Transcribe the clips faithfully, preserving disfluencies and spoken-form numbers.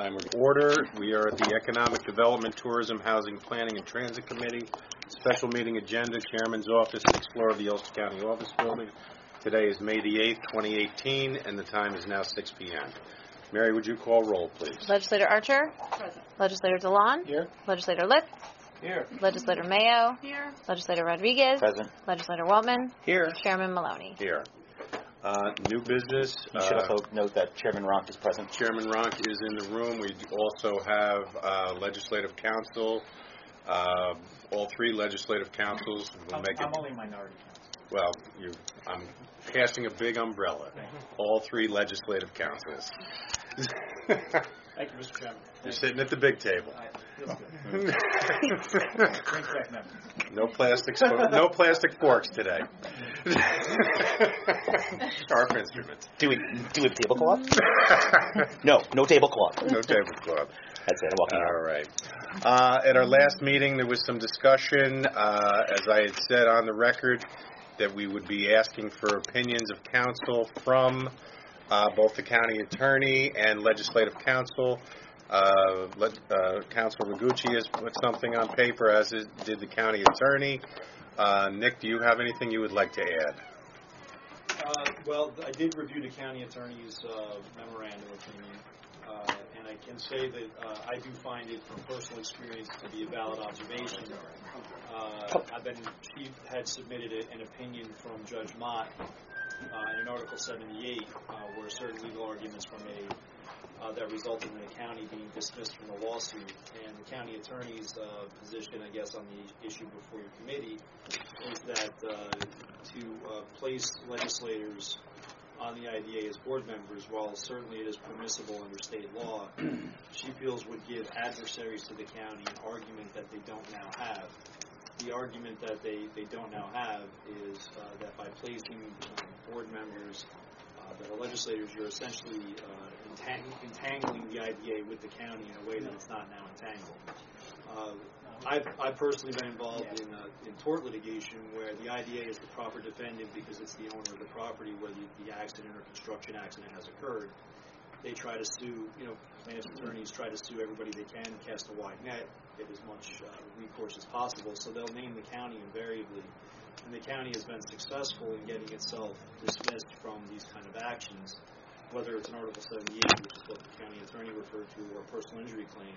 time we're order. We are at the Economic Development, Tourism, Housing, Planning, and Transit Committee. Special meeting agenda, Chairman's Office, sixth floor of the Ulster County Office Building. Today is May the eighth, twenty eighteen, and the time is now six p.m. Mary, would you call roll, please? Legislator Archer? Present. Legislator DeLon? Here. Legislator Lipp? Here. Legislator Mayo? Here. Legislator Rodriguez? Present. Legislator Waltman? Here. Chairman Maloney? Here. Uh, new business. You should uh, also note that Chairman Ronk is present. Chairman Ronk is in the room. We also have uh, Legislative Council. Uh, all three Legislative Councils will I'm, make I'm it. only minority council. Well, you, I'm casting a big umbrella. All three Legislative Councils. Thank you, Mister Chairman. You're sitting at the big table. I, feels good. Drink back members. No plastic, spo- no plastic forks today. Sharp instruments. Do we do we have tablecloth? No, no tablecloth. No tablecloth. That's it. I'm walking out. All right. Uh, at our last meeting, there was some discussion, uh, as I had said on the record, that we would be asking for opinions of counsel from uh, both the county attorney and legislative counsel. Uh, let, uh, Councilor Rigucci has put something on paper, as is, did the county attorney. Uh, Nick, do you have anything you would like to add? Uh, well, I did review the county attorney's uh, memorandum opinion, uh, and I can say that uh, I do find it, from personal experience, to be a valid observation. Uh, I've been, she had submitted a, an opinion from Judge Mott uh, in an Article seventy-eight, uh, where certain legal arguments were made uh, that resulted in the county being dismissed from the lawsuit. And the county attorney's uh, position, I guess, on the issue before your committee is that uh, to uh, place legislators on the I D A as board members, while certainly it is permissible under state law, she feels would give adversaries to the county an argument that they don't now have. The argument that they, they don't now have is uh, that by placing um, board members uh, that are legislators, you're essentially uh, entang- entangling the I D A with the county in a way that it's not now entangled. Uh, I've, I've personally been involved in, uh, in tort litigation where the I D A is the proper defendant because it's the owner of the property where the, the accident or construction accident has occurred. They try to sue, you know, plaintiffs' attorneys try to sue everybody they can, cast a wide net, get as much uh, recourse as possible, so they'll name the county invariably. And the county has been successful in getting itself dismissed from these kind of actions, whether it's an Article seventy-eight, which is what the county attorney referred to, or a personal injury claim,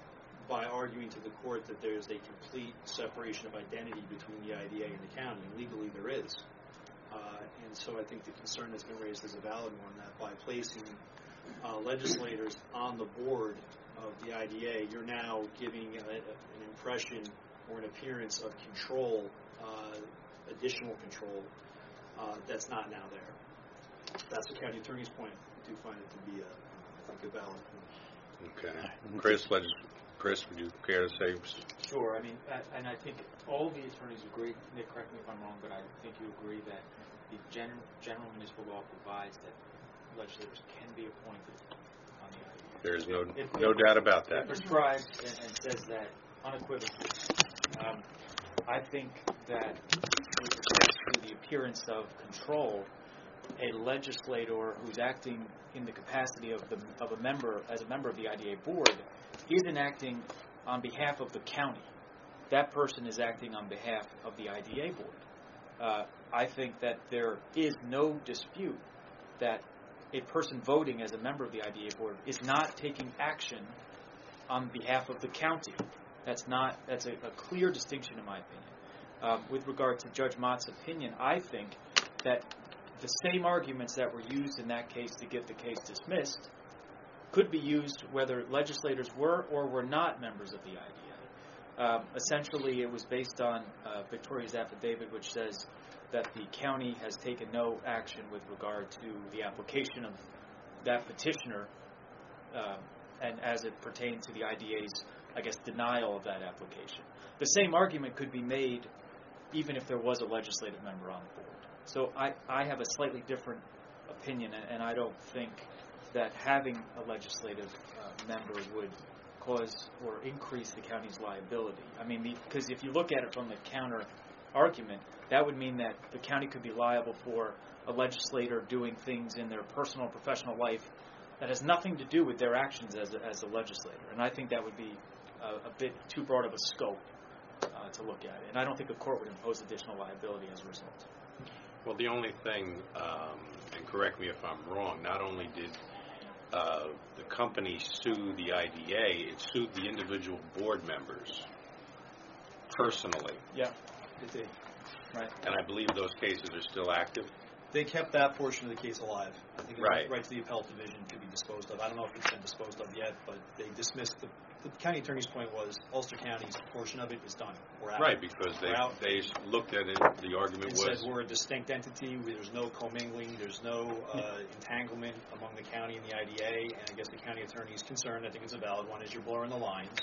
by arguing to the court that there's a complete separation of identity between the I D A and the county, and legally there is. Uh, and so I think the concern that's been raised is a valid one, that by placing uh, legislators on the board of the I D A, you're now giving a, a, an impression or an appearance of control, uh, additional control, uh, that's not now there. That's the county attorney's point. I do find it to be, a, I think, a valid point. Okay. Chris, legis- Chris, would you care to say? Sure. I mean, I, and I think all the attorneys agree. Nick, correct me if I'm wrong, but I think you agree that the general, general municipal law provides that legislators can be appointed on the I D A. There is no It, no it, doubt about that. It prescribes and, and says that unequivocally. Um, I think that with respect to the appearance of control, a legislator who's acting in the capacity of the of a member as a member of the I D A board isn't acting on behalf of the county. That person is acting on behalf of the I D A board. Uh, I think that there is no dispute that a person voting as a member of the I D A board is not taking action on behalf of the county. That's not. That's a, a clear distinction, in my opinion. Um, with regard to Judge Mott's opinion, I think that the same arguments that were used in that case to get the case dismissed could be used whether legislators were or were not members of the I D A. Um, essentially, it was based on uh, Victoria's affidavit, which says that the county has taken no action with regard to the application of that petitioner, uh, and as it pertains to the I D A's, I guess, denial of that application. The same argument could be made even if there was a legislative member on the board. So I, I have a slightly different opinion, and, and I don't think that having a legislative uh, member would cause or increase the county's liability. I mean, because if you look at it from the counter argument, that would mean that the county could be liable for a legislator doing things in their personal and professional life that has nothing to do with their actions as a, as a legislator. And I think that would be a, a bit too broad of a scope uh, to look at. And I don't think a court would impose additional liability as a result. Well, the only thing, um, and correct me if I'm wrong, not only did uh, the company sue the I D A, it sued the individual board members personally. Yeah, it did. Right. And I believe those cases are still active. They kept that portion of the case alive. I think it Right. went right to the appellate division to be disposed of. I don't know if it's been disposed of yet, but they dismissed the, the county attorney's point was Ulster County's portion of it is done. We're out. Right, because they We're out. they looked at it, the argument It was... said we're a distinct entity. We, there's no commingling. There's no uh, entanglement among the county and the I D A. And I guess the county attorney's concern, I think it's a valid one, is you're blurring the lines.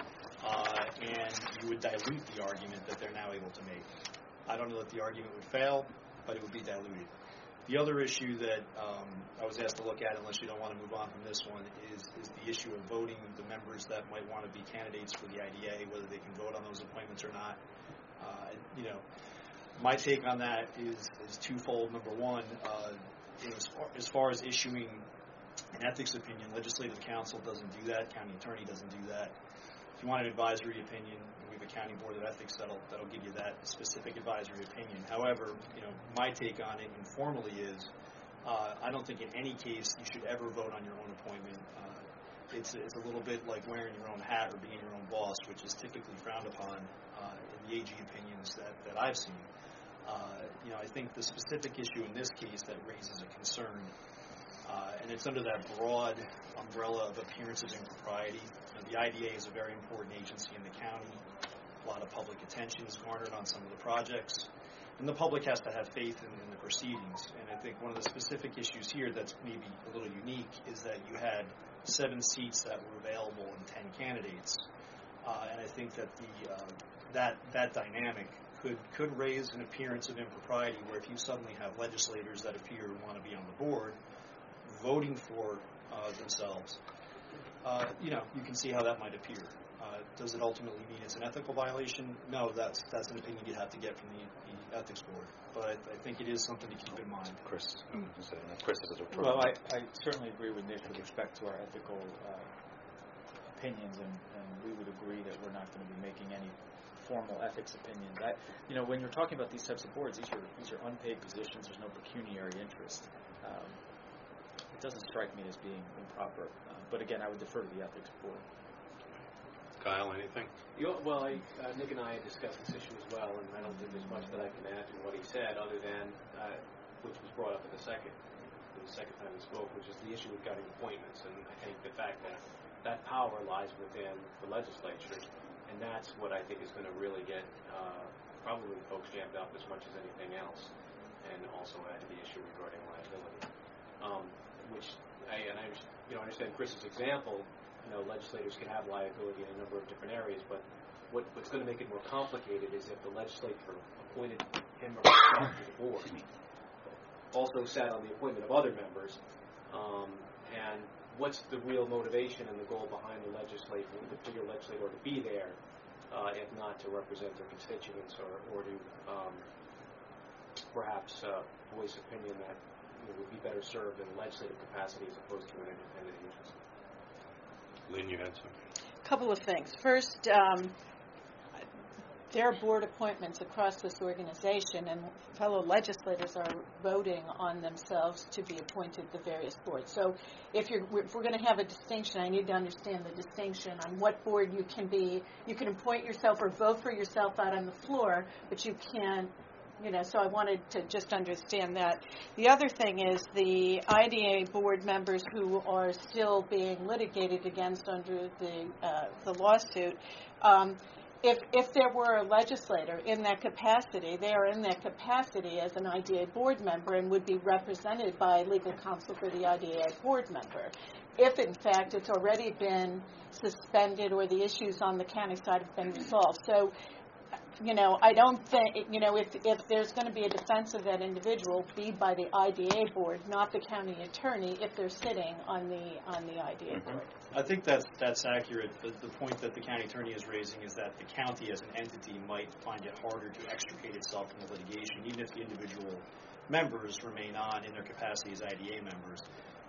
Uh, and you would dilute the argument that they're now able to make. I don't know that the argument would fail, but it would be diluted. The other issue that um, I was asked to look at, unless you don't want to move on from this one, is, is the issue of voting the members that might want to be candidates for the I D A, whether they can vote on those appointments or not. Uh, you know, my take on that is, is twofold. Number one, uh, you know, as, far, as far as issuing an ethics opinion, legislative council doesn't do that. County attorney doesn't do that. If you want an advisory opinion, we have a county board of ethics that'll that'll give you that specific advisory opinion. However, you know, my take on it informally is, uh, I don't think in any case you should ever vote on your own appointment. Uh, it's it's a little bit like wearing your own hat or being your own boss, which is typically frowned upon uh, in the A G opinions that that I've seen. Uh, you know, I think the specific issue in this case that raises a concern, uh, and it's under that broad umbrella of appearances and propriety. You know, the I D A is a very important agency in the county. A lot of public attention is garnered on some of the projects, and the public has to have faith in, in the proceedings. And I think one of the specific issues here that's maybe a little unique is that you had seven seats that were available and ten candidates, uh, and I think that the uh, that that dynamic could could raise an appearance of impropriety, where if you suddenly have legislators that appear to want to be on the board voting for uh, themselves, uh, you know, you can see how that might appear. Uh, does it ultimately mean it's an ethical violation? No, that's that's an opinion you'd have to get from the, the ethics board. But I think it is something to keep in mind. Chris, Chris is a Well, I, I certainly agree with Nick with respect to our ethical uh, opinions, and, and we would agree that we're not going to be making any formal ethics opinions. I, you know, when you're talking about these types of boards, these are these are unpaid positions. There's no pecuniary interest. Um, it doesn't strike me as being improper. Uh, but again, I would defer to the ethics board. Kyle, anything? You, well, I, uh, Nick and I had discussed this issue as well, and I don't think there's much that I can add to what he said, other than uh, which was brought up in the second, the second time we spoke, which is the issue regarding appointments. And I think the fact that that power lies within the legislature, and that's what I think is going to really get uh, probably folks jammed up as much as anything else, and also add to the issue regarding liability, um, which I and I you know understand Chris's example. You know, legislators can have liability in a number of different areas, but what, what's going to make it more complicated is if the legislature appointed him or herself to the board, also sat on the appointment of other members, um, and what's the real motivation and the goal behind the legislator, the particular legislator to be there, uh, if not to represent their constituents or, or to um, perhaps uh, voice opinion that you know, would be better served in a legislative capacity as opposed to an independent agency. Lynn, you had some? A couple of things. First, um, there are board appointments across this organization, and fellow legislators are voting on themselves to be appointed to various boards. So if, you're, if we're going to have a distinction, I need to understand the distinction on what board you can be. You can appoint yourself or vote for yourself out on the floor, but you can't. You know, so I wanted to just understand that. The other thing is the I D A board members who are still being litigated against under the uh, the lawsuit. Um, if if there were a legislator in that capacity, they are in that capacity as an I D A board member and would be represented by legal counsel for the I D A board member. If, in fact, it's already been suspended or the issues on the county side have been resolved. So, you know, I don't think, you know, if if there's going to be a defense of that individual, be by the I D A board, not the county attorney, if they're sitting on the on the I D A board. I think that's that's accurate. The, the point that the county attorney is raising is that the county as an entity might find it harder to extricate itself from the litigation, even if the individual members remain on in their capacity as I D A members.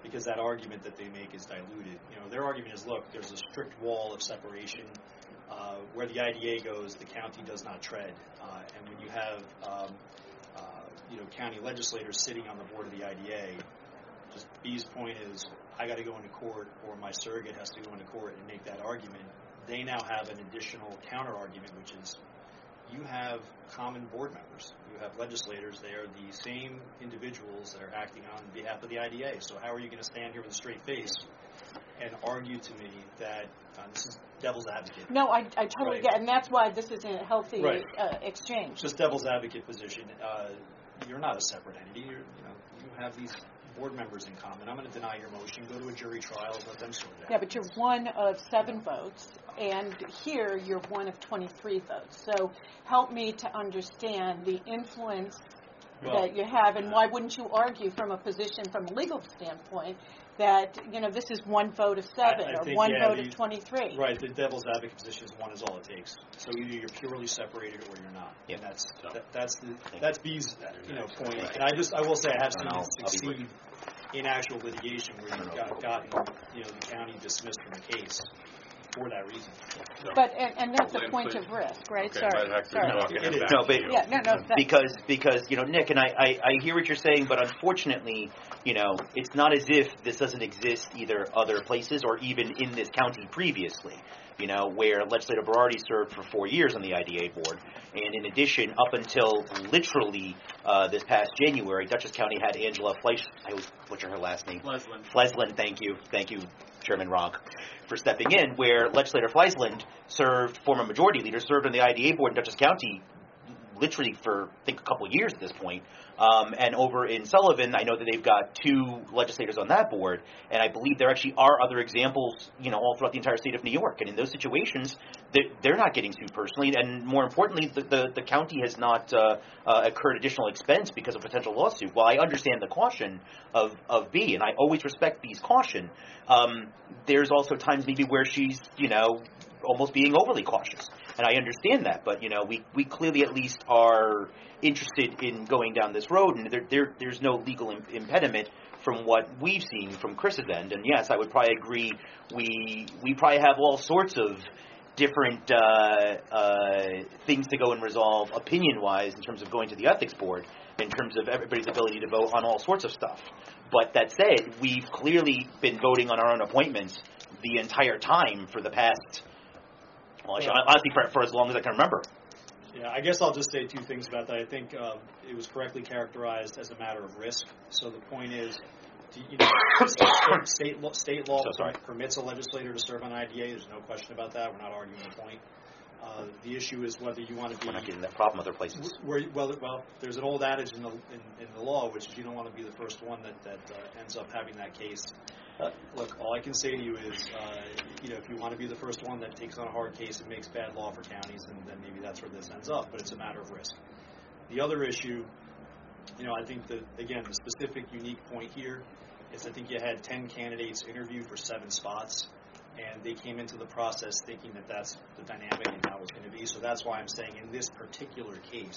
because that argument that they make is diluted. You know, their argument is, look, there's a strict wall of separation. Uh, where the I D A goes, the county does not tread. Uh, and when you have, um, uh, you know, county legislators sitting on the board of the I D A, just B's point is, I got to go into court, or my surrogate has to go into court and make that argument. They now have an additional counter argument, which is, you have common board members. You have legislators. They are the same individuals that are acting on behalf of the I D A. So how are you going to stand here with a straight face and argue to me that uh, this is devil's advocate? No, I, I totally Right. get it, and that's why this is a healthy Right. uh, exchange. Just devil's advocate position. Uh, you're not a separate entity. You're, you know, you have these board members in common. I'm going to deny your motion. Go to a jury trial. Let them sort it out. Yeah, but you're one of seven votes, and here you're one of twenty-three votes. So help me to understand the influence Well, that you have, and why wouldn't you argue from a position, from a legal standpoint, that, you know, this is one vote of seven I- I or think, one yeah, vote the- of twenty-three? Right, the devil's advocate position is one is all it takes. So either you're purely separated or you're not. Yeah. And that's that, that's the that's B's you know point. And I just I will say I have seen And I'll- it I'll be succeed in actual litigation where you've got, gotten you know the county dismissed from the case for that reason. But, and, and that's a Lynn, point please. of risk, right? Okay, Sorry, but actually sorry. talking It is. about No, but- you. Yeah, no, no, that- because because you know Nick and I, I I hear what you're saying, but unfortunately, you know, it's not as if this doesn't exist either other places or even in this county previously. You know, where Legislator Berardi served for four years on the I D A board, and in addition, up until literally uh, this past January, Dutchess County had Angela Fleisch. I always butcher her last name. Fleslin. Fleslin, thank you, thank you, Chairman Ronk, for stepping in. Where Legislator Fleslin served, former majority leader, served on the I D A board in Dutchess County, literally for I think a couple of years at this point. Um, and over in Sullivan, I know that they've got two legislators on that board, and I believe there actually are other examples, you know, all throughout the entire state of New York. And in those situations, they're, they're not getting sued personally, and more importantly, the the, the county has not uh, uh, incurred additional expense because of potential lawsuit. While I understand the caution of of B, and I always respect B's caution, um, there's also times maybe where she's, you know, almost being overly cautious. And I understand that, but, you know, we, we clearly at least are interested in going down this road, and there, there there's no legal im- impediment from what we've seen from Chris's end. And yes, I would probably agree, we we probably have all sorts of different uh, uh, things to go and resolve opinion-wise in terms of going to the ethics board, in terms of everybody's ability to vote on all sorts of stuff. But that said, we've clearly been voting on our own appointments the entire time for the past, well, actually, honestly, for, for as long as I can remember. Yeah, I guess I'll just say two things about that. I think um, it was correctly characterized as a matter of risk. So the point is, do you know, state, state law, state law So sorry. permits a legislator to serve on I D A. There's no question about that. We're not arguing the point. Uh, the issue is whether you want to be. We're not getting that problem other places. Where, well, well, there's an old adage in the in, in the law, which is you don't want to be the first one that that uh, ends up having that case. Uh, look, all I can say to you is, uh, you know, if you want to be the first one that takes on a hard case and makes bad law for counties, then, then maybe that's where this ends up. But it's a matter of risk. The other issue, you know, I think that again, the specific unique point here is I think you had ten candidates interview for seven spots. And they came into the process thinking that that's the dynamic and how it's going to be. So that's why I'm saying in this particular case,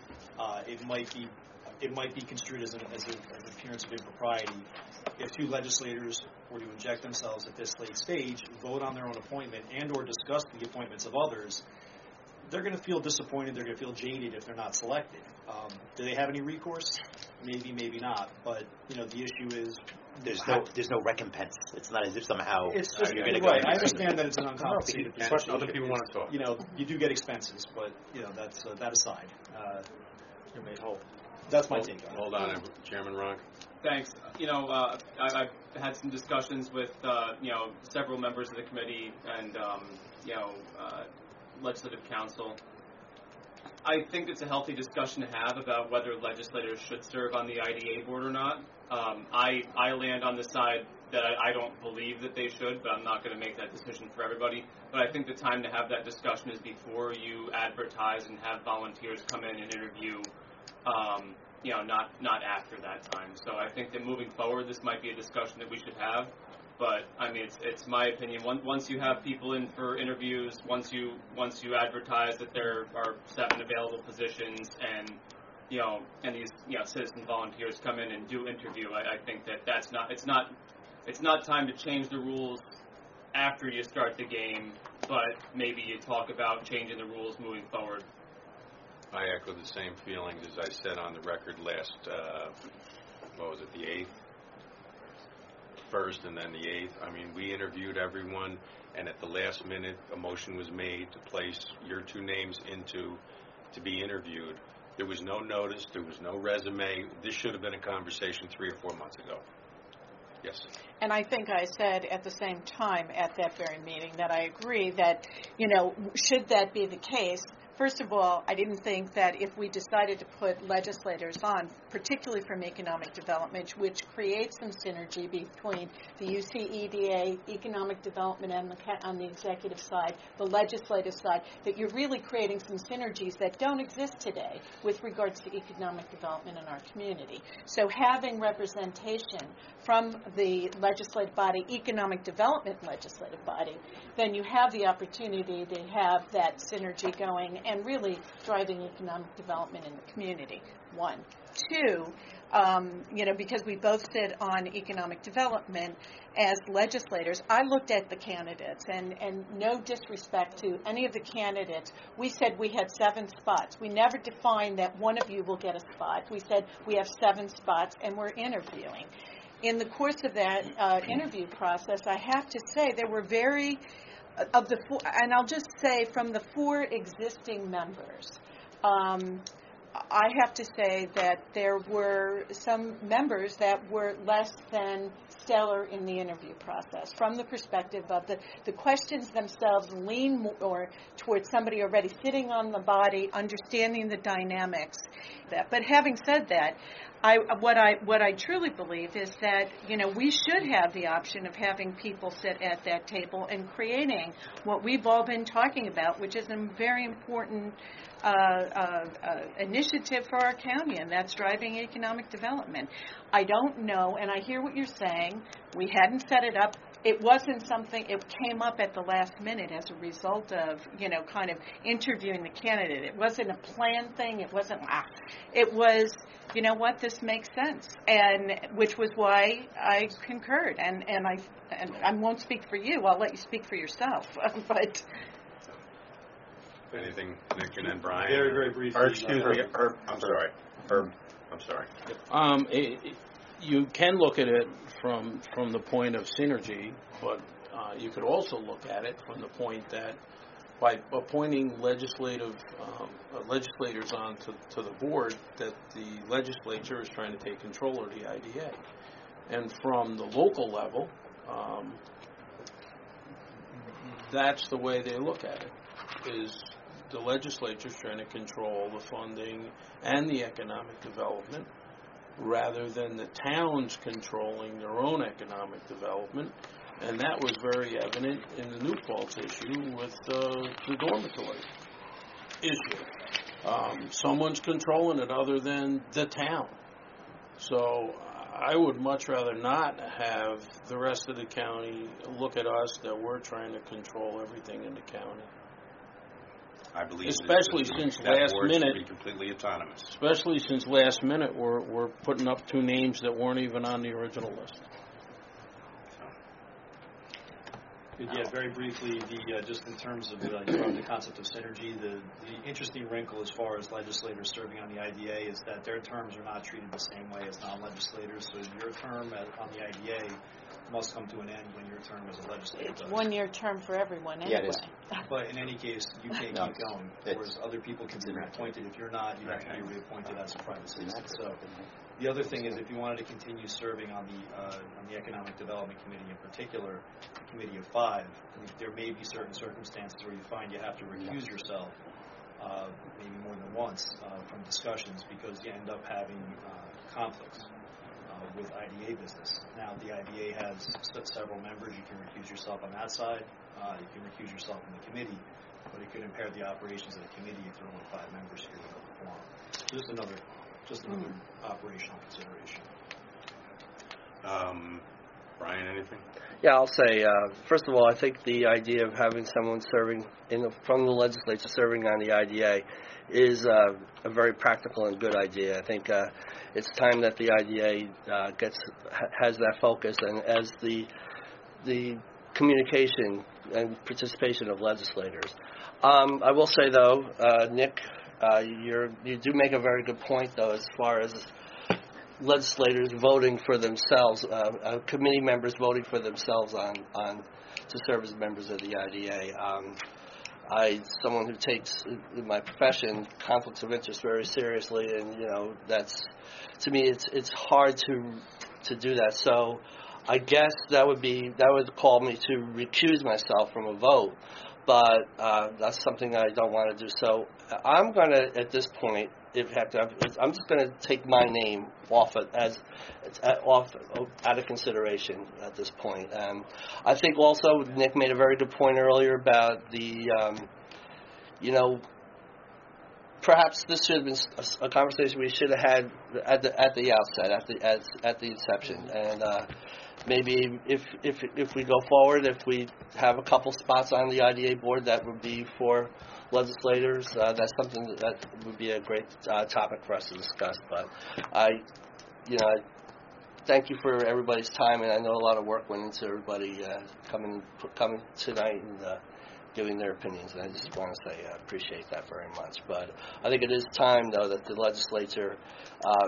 uh, it might be it might be construed as an, as, a, as an appearance of impropriety if two legislators were to inject themselves at this late stage, vote on their own appointment, and or discuss the appointments of others. They're going to feel disappointed. They're going to feel jaded if they're not selected. Um, do they have any recourse? Maybe, maybe not. But you know, the issue is. There's no there's no recompense. It's not as if somehow It's just uh, you're right. going to go. I understand that it's an uncompensated And position. other people want to talk. You know, you do get expenses, but you know that's uh, that aside. Uh, You're made whole. That's my Hold, take on it. hold on, Chairman Ronk. Thanks. You know, uh, I, I've had some discussions with, uh, you know, several members of the committee and, um, you know, uh, legislative council. I think it's a healthy discussion to have about whether legislators should serve on the I D A board or not. Um, I, I land on the side that I, I don't believe that they should, but I'm not going to make that decision for everybody. But I think the time to have that discussion is before you advertise and have volunteers come in and interview, um, you know, not, not after that time. So I think that moving forward, this might be a discussion that we should have. But I mean, it's it's my opinion. Once once you have people in for interviews, once you once you advertise that there are seven available positions, and you know, and these, you know, citizen volunteers come in and do interview, I, I think that that's not, it's not, it's not time to change the rules after you start the game, but maybe you talk about changing the rules moving forward. I echo the same feelings as I said on the record last, uh, what was it, the eighth? First and then the eighth. I mean, we interviewed everyone, and at the last minute, a motion was made to place your two names into, to be interviewed. There was no notice. There was no resume. This should have been a conversation three or four months ago. Yes. And I think I said at the same time at that very meeting that I agree that, you know, should that be the case, first of all, I didn't think that if we decided to put legislators on, particularly from economic development, which creates some synergy between the U C E D A, economic development and the, on the executive side, the legislative side, that you're really creating some synergies that don't exist today with regards to economic development in our community. So having representation from the legislative body, economic development legislative body, then you have the opportunity to have that synergy going and really driving economic development in the community, one. Two, um, you know, because we both sit on economic development as legislators, I looked at the candidates, and, and no disrespect to any of the candidates, we said we had seven spots. We never defined that one of you will get a spot. We said we have seven spots, and we're interviewing. In the course of that uh, interview process, I have to say there were very, uh, of the four, and I'll just say from the four existing members, um, I have to say that there were some members that were less than stellar in the interview process from the perspective of the, the questions themselves lean more towards somebody already sitting on the body, understanding the dynamics. That. But having said that, I, what I what I truly believe is that, you know, we should have the option of having people sit at that table and creating what we've all been talking about, which is a very important uh, uh, uh, initiative for our county, and that's driving economic development. I don't know, and I hear what you're saying. We hadn't set it up. It wasn't something, it came up at the last minute as a result of, you know, kind of interviewing the candidate. It wasn't a planned thing. It wasn't, ah. It was, you know what, this makes sense, and which was why I concurred. And, and, I, and I won't speak for you. I'll let you speak for yourself. But Anything, Nick and then Brian? Very, very briefly. Or, excuse me, Herb, I'm sorry. Herb, I'm sorry. Um, it, it, you can look at it from from the point of synergy, but uh, you could also look at it from the point that by appointing legislative um, uh, legislators on to, to the board, that the legislature is trying to take control of the I D A. And from the local level, um, that's the way they look at it, is the legislature is trying to control the funding and the economic development, rather than the towns controlling their own economic development. And that was very evident in the New Paltz issue with uh, the dormitory issue. Um, someone's controlling it other than the town. So I would much rather not have the rest of the county look at us that we're trying to control everything in the county. I believe especially that, since that last board minute, should be completely autonomous. Especially since last minute, we're we're putting up two names that weren't even on the original list. Yeah, very briefly, the uh, just in terms of uh, you brought up the concept of synergy, the, the interesting wrinkle as far as legislators serving on the I D A is that their terms are not treated the same way as non-legislators. So your term at, on the I D A must come to an end when your term as a legislator does. one-year term for everyone anyway. Yeah, it is. But in any case, you can't No, keep going, whereas other people can be reappointed. If you're not, you have to be reappointed as a private citizen. So the other thing is, if you wanted to continue serving on the uh, on the Economic Development Committee in particular, the Committee of Five, there may be certain circumstances where you find you have to recuse yourself, uh, maybe more than once, uh, from discussions because you end up having uh, conflicts uh, with I D A business. Now, the I D A has several members. You can recuse yourself on that side. Uh, you can recuse yourself in the committee, but it could impair the operations of the committee if there are only five members here to perform. So just another. Just another mm-hmm. operational consideration. Um, Brian, anything? Yeah, I'll say, uh, first of all, I think the idea of having someone serving in the, from the legislature serving on the I D A is uh, a very practical and good idea. I think uh, it's time that the I D A uh, gets has that focus, and as the the communication and participation of legislators. Um, I will say, though, uh, Nick, uh, you're, you do make a very good point, though, as far as legislators voting for themselves, uh, uh, committee members voting for themselves on, on to serve as members of the I D A. Um, I, someone who takes in my profession conflicts of interest very seriously, and you know that's to me it's it's hard to to do that. So I guess that would be that would call me to recuse myself from a vote, but uh, that's something I don't want to do. So I'm going to, at this point, if have to, I'm just going to take my name off it as off out of consideration at this point. Um, I think also Nick made a very good point earlier about the, um, you know, perhaps this should have been a, a conversation we should have had at the at the outset, at the at, at the inception, and uh, maybe if if if we go forward, if we have a couple spots on the I D A board that would be for legislators, uh, that's something that, that would be a great uh, topic for us to discuss. But I, you know, I thank you for everybody's time, and I know a lot of work went into everybody uh, coming coming tonight and uh, giving their opinions. And I just want to say I appreciate that very much. But I think it is time, though, that the legislature, uh,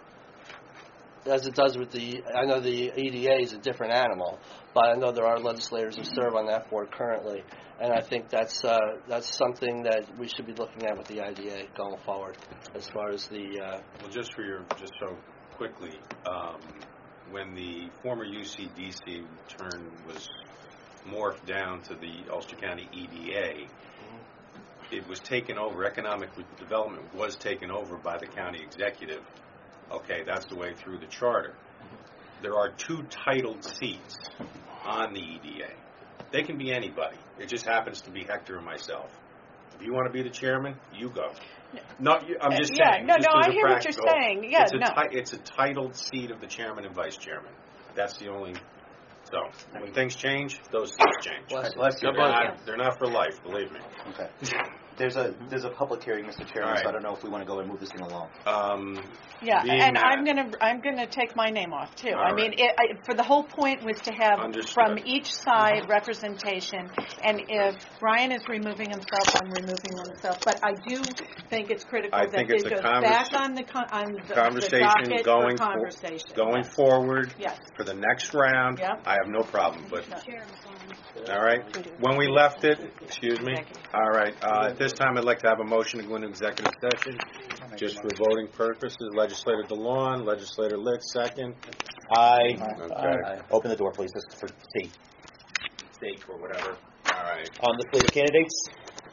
as it does with the, I know the E D A is a different animal, but I know there are legislators who serve on that board currently, and I think that's uh, that's something that we should be looking at with the I D A going forward, as far as the. Uh, well, just for your, just so quickly, um, when the former U C D C turn was morphed down to the Ulster County E D A, mm-hmm. it was taken over. Economic development was taken over by the county executive. Okay, that's the way through the charter. There are two titled seats on the E D A. They can be anybody. It just happens to be Hector and myself. If you want to be the chairman, you go. No, you, I'm just yeah, saying. no, just no, as I a hear what you're practical, saying. Yeah, it's a no. Ti- it's a titled seat of the chairman and vice chairman. That's the only. So when things change, those seats change. Bless, bless you. They're not, they're not for life, believe me. Okay. There's a there's a public hearing, Mister Chairman, Right. so I don't know if we want to go and move this thing along. Um, Yeah, being and that- I'm gonna I'm gonna take my name off too. All I mean, right. it, I, for the whole point was to have Understood. from each side representation, and if Brian is removing himself, I'm removing myself. But I do think it's critical I that think it it's a goes convers- back on the con- on the, conversation the docket going for for- conversation. Going yes. forward Yes. for the next round, Yep. I have no problem. But No. all right, when we left it, excuse me. All right, uh, at this time, I'd like to have a motion to go into executive session, just for voting purposes. Legislator DeLon, Legislator Litt, second. Aye. Okay. Open the door, please, just for C. Steak or whatever. All right. On the slate of candidates,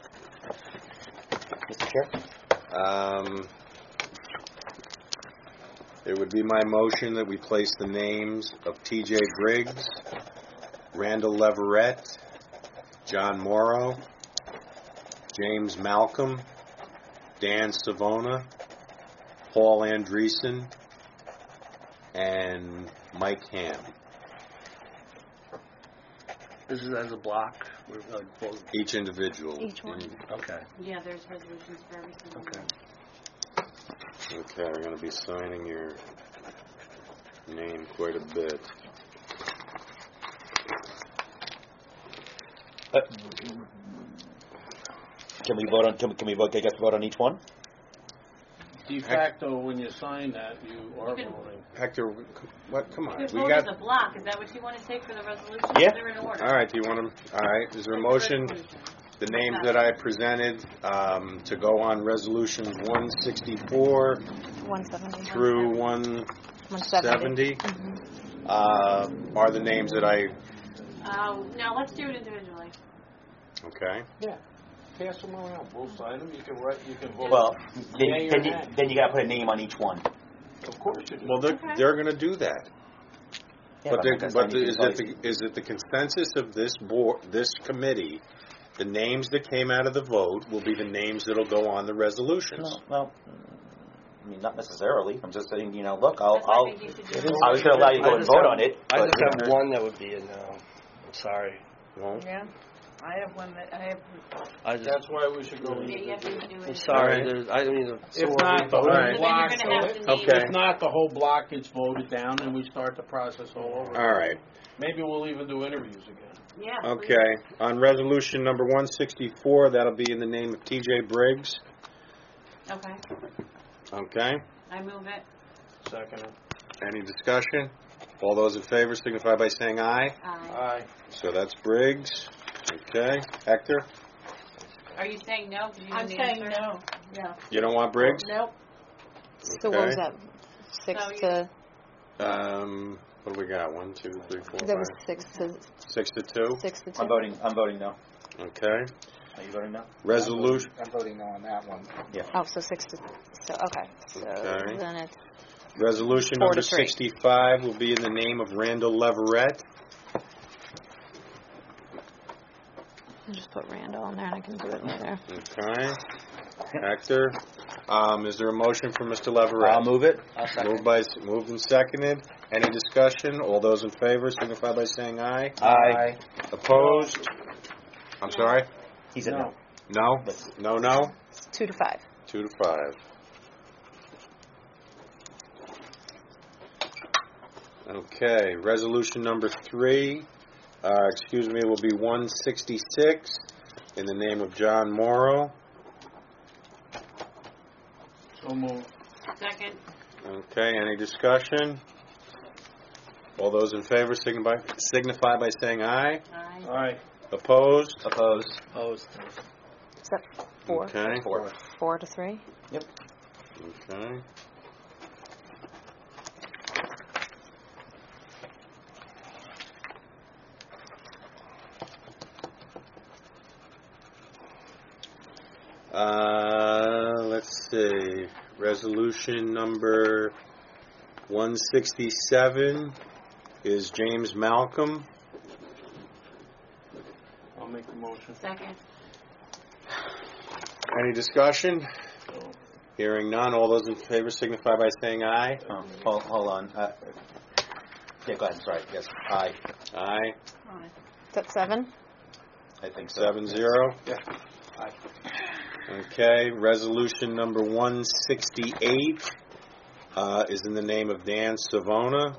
Mister Chair. Um, it would be my motion that we place the names of T J Briggs, Randall Leverett, John Morrow, James Malcolm, Dan Savona, Paul Andreessen, and Mike Ham. this is as a block. We're, uh, both- Each individual. Each one. okay. Yeah, there's resolutions for every single Okay. one. Okay, we're going to be signing your name quite a bit. Uh, can we vote on? Can we, can we vote? I guess vote on each one. De facto, when you sign that, you are can- voting. Hector, what? Come on. You could We vote got. as a block. Is that what you want to take for the resolution? Yeah. They're in order. All right. Do you want them? All right. Is there a motion? The names that I presented um, to go on resolutions one sixty-four one seventy. through one one seventy. seventy uh, are the names that I. Uh, now let's do it individually. Okay. Yeah. Pass them around. We'll sign them. You can write. You can vote. Well, then, Yay or then, you, nay. then you got to put a name on each one. Of course you do. Well, they're Okay. they're going to do that. Yeah, But, I'm they, not gonna but sign is these it the, is it the consensus of this board, this committee, the names that came out of the vote will be the names that'll go on the resolutions? No, well, I mean, not necessarily. I'm just saying, you know, look, I'll, That's why I I'll, think you should do It it. is- I was going to allow you to go I and just vote have- on it. I but, just you have know, one that would be a no. I'm sorry. Won't? Yeah, I have one that, I have, I just, That's why we should go Yeah, you have to individually. do I'm it. sorry. Alright. There's, I mean, If not, the whole Alright. block, Then you're gonna have to name Okay. if not, the whole block gets voted down and we start the process all over. All right. Maybe we'll even do interviews again. Yeah. please. Okay. On resolution number one sixty-four, that'll be in the name of T J Briggs. Okay. Okay. I move it. Second. Any discussion? All those in favor signify by saying aye. Aye. Aye. So that's Briggs. Okay. Hector? Are you saying no? 'Cause you I'm didn't saying answer? no, yeah. You don't want Briggs? Nope. So what was Okay. that? Six So you- to, Um, what do we got? One, two, three, four, that was five. six to, Six to two? six to two? I'm voting, I'm voting no. Okay. Are you voting no? Resolution. I'm voting no on that one. Oh, so six to, so, okay. So Okay. then it's, Resolution Four number to three. sixty-five will be in the name of Randall Leverett. I'll just put Randall in there and I can do it later. Okay. Hector. Um, is there a motion for Mister Leverett? I'll move it. Moved by, moved and seconded. Any discussion? All those in favor signify by saying aye. Aye. Opposed? I'm sorry? He said no. No? No, no? It's two to five. Two to five. Okay, resolution number three, uh, excuse me, will be one sixty-six in the name of John Morrow. So move. Second. Okay, any discussion? All those in favor signify, signify by saying aye. Aye. Aye. Opposed? Opposed. opposed. Is that four? Okay. Four. Four to three? Okay. Uh, let's see. Resolution number one sixty-seven is James Malcolm. I'll make the motion. Second. Any discussion? So, Hearing none, all those in favor signify by saying aye. Oh, hold, hold on. Uh, yeah, go ahead. Sorry. Yes. Aye. Aye. Is that seven? I think so. Seven zero. Yeah. Aye. Okay, resolution number one sixty-eight uh, is in the name of Dan Savona.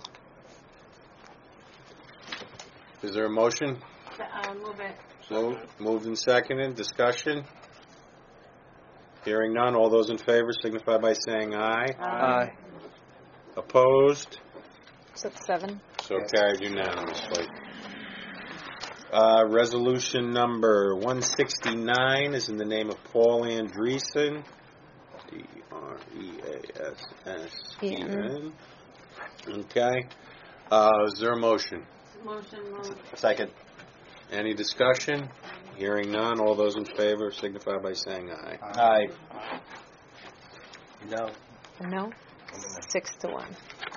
Is there a motion? Uh, move it. Mo- Moved and seconded. Discussion? Hearing none. All those in favor signify by saying aye. Aye. Opposed? Is that seven? So carried unanimously. Uh, resolution number one sixty-nine is in the name of Paul Andreessen. D R E A S S E N. Okay. Uh, is there a motion? Motion moved. Second. Any discussion? Hearing none. All those in favor signify by saying aye. Aye. No. No? Six to one.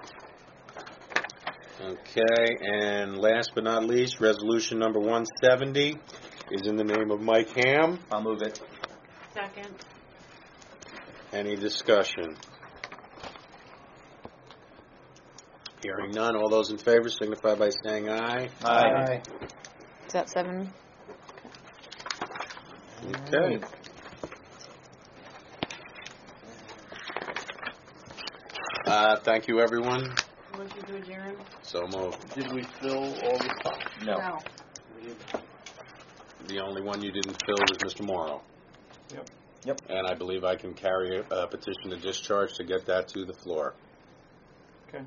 Okay, and last but not least, resolution number one seventy is in the name of Mike Ham. I'll move it. Second. Any discussion? Hearing none. All those in favor signify by saying aye. Aye. Is that seven? Okay. Uh, thank you, everyone. Motion to adjourn. So moved. did we fill all the... No. No. The only one you didn't fill was Mister Morrow. Yep. Yep. And I believe I can carry a a petition to discharge to get that to the floor. Okay.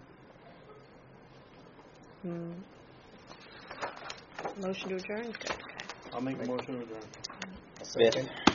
Hmm. Motion to adjourn? Good. I'll make a motion to adjourn. Fifth.